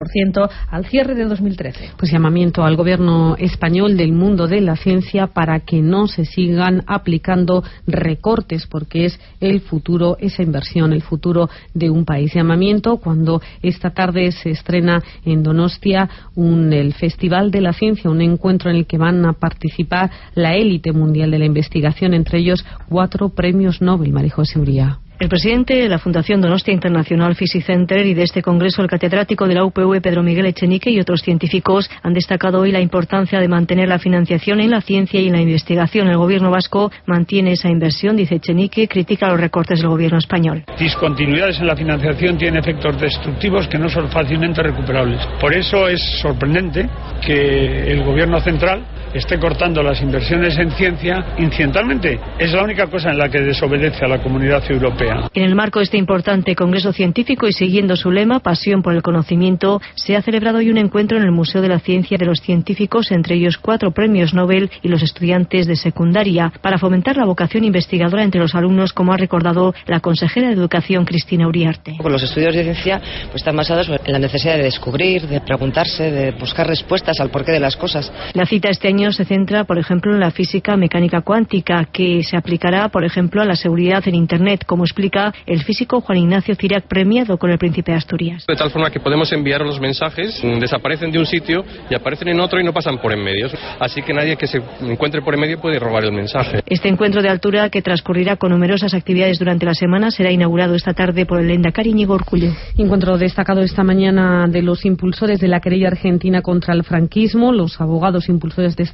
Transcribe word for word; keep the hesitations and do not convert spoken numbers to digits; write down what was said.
por ciento al cierre de dos mil trece. Pues llamamiento al gobierno español del mundo de la ciencia para que no se sigan aplicando recortes, porque es el futuro, esa inversión, el futuro de un país. Llamamiento cuando esta tarde se estrena en Donostia un, el Festival de la Ciencia, un encuentro en el que van a participar la élite mundial de la investigación, entre ellos cuatro premios Nobel. María José Uría. El presidente de la Fundación Donostia International Physics Center y de este congreso, el catedrático de la U P V, Pedro Miguel Echenique, y otros científicos han destacado hoy la importancia de mantener la financiación en la ciencia y en la investigación. El gobierno vasco mantiene esa inversión, dice Echenique, critica los recortes del gobierno español. Discontinuidades en la financiación tienen efectos destructivos que no son fácilmente recuperables. Por eso es sorprendente que el gobierno central esté cortando las inversiones en ciencia incidentalmente. Es la única cosa en la que desobedece a la Comunidad Europea. En el marco de este importante congreso científico y siguiendo su lema, Pasión por el conocimiento, se ha celebrado hoy un encuentro en el Museo de la Ciencia de los científicos, entre ellos cuatro premios Nobel y los estudiantes de secundaria, para fomentar la vocación investigadora entre los alumnos, como ha recordado la consejera de Educación, Cristina Uriarte. Los estudios de ciencia pues, están basados en la necesidad de descubrir, de preguntarse, de buscar respuestas al porqué de las cosas. La cita este año se centra, por ejemplo, en la física mecánica cuántica, que se aplicará, por ejemplo, a la seguridad en Internet, como explica el físico Juan Ignacio Cirac, premiado con el Príncipe de Asturias. De tal forma que podemos enviar los mensajes, desaparecen de un sitio y aparecen en otro y no pasan por en medio. Así que nadie que se encuentre por en medio puede robar el mensaje. Este encuentro de altura, que transcurrirá con numerosas actividades durante la semana, será inaugurado esta tarde por el lehendakari Íñigo Urkullu. Encuentro destacado esta mañana de los impulsores de la querella argentina contra el franquismo. Los abogados impulsores de